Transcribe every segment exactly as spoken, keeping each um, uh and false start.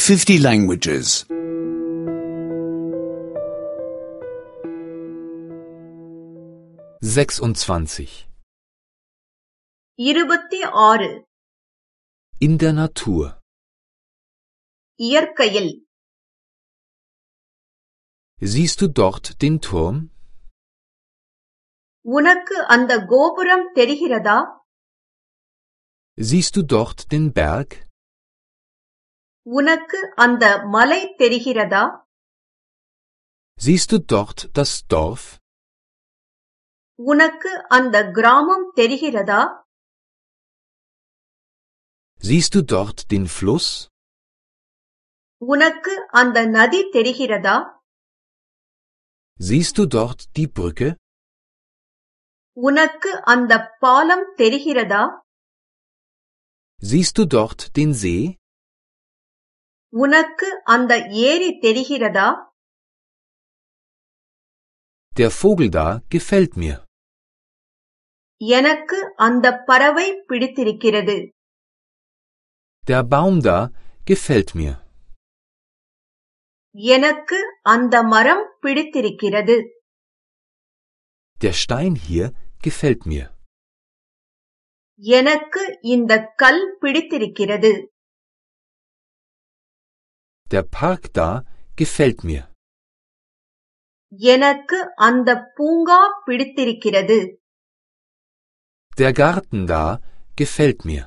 fifty languages. sechsundzwanzig. இருபத்தி ஆறு. In der Natur. இயற்கையில். Siehst du dort den Turm? உனக்கு அந்த கோபுரம் தெரிகிறதா? Siehst du dort den Berg? உனக்கு அந்த மலை தெரிகிறதா? Siehst du dort das Dorf? உனக்கு அந்த கிராமம் தெரிகிறதா? Siehst du dort den Fluss? உனக்கு அந்த நதி தெரிகிறதா? Siehst du dort die Brücke? உனக்கு அந்த பாலம் தெரிகிறதா? Siehst du dort den See? உனக்கு அந்த ஏரி தெரிகிறதா? Der Vogel da gefällt mir. எனக்கு அந்த பறவை பிடித்திருக்கிறது. Der Baum da gefällt mir. எனக்கு அந்த மரம் பிடித்திருக்கிறது. Der Stein hier gefällt mir. எனக்கு இந்த கல் பிடித்திருக்கிறது. Der Park da gefällt mir. எனக்கு அந்த பூங்கா பிடித்திருக்கிறது. Der Garten da gefällt mir.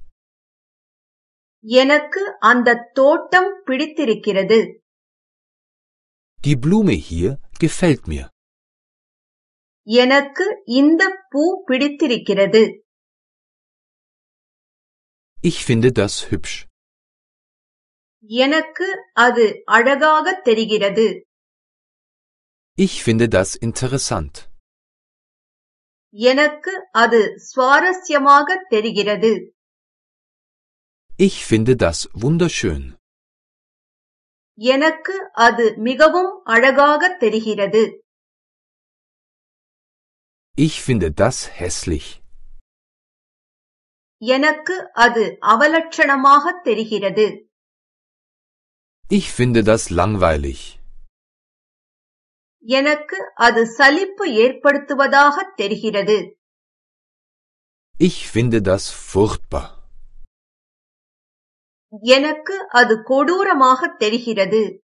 எனக்கு அந்த தோட்டம் பிடித்திருக்கிறது. Die Blume hier gefällt mir. எனக்கு இந்த பூ பிடித்திருக்கிறது. Ich finde das hübsch. எனக்கு அது அழகாக தெரிகிறது. Ich finde das interessant. எனக்கு அது சுவாரஸ்யமாக தெரிகிறது. Ich finde das wunderschön. எனக்கு அது மிகவும் அழகாக தெரிகிறது. Ich finde das hässlich. எனக்கு அது அவலட்சணமாக தெரிகிறது. Ich finde das langweilig. எனக்கு அது சலிப்பு ஏற்படுத்துவதாக தெரிகிறது. Ich finde das furchtbar. எனக்கு அது கொடூரமாக தெரிகிறது.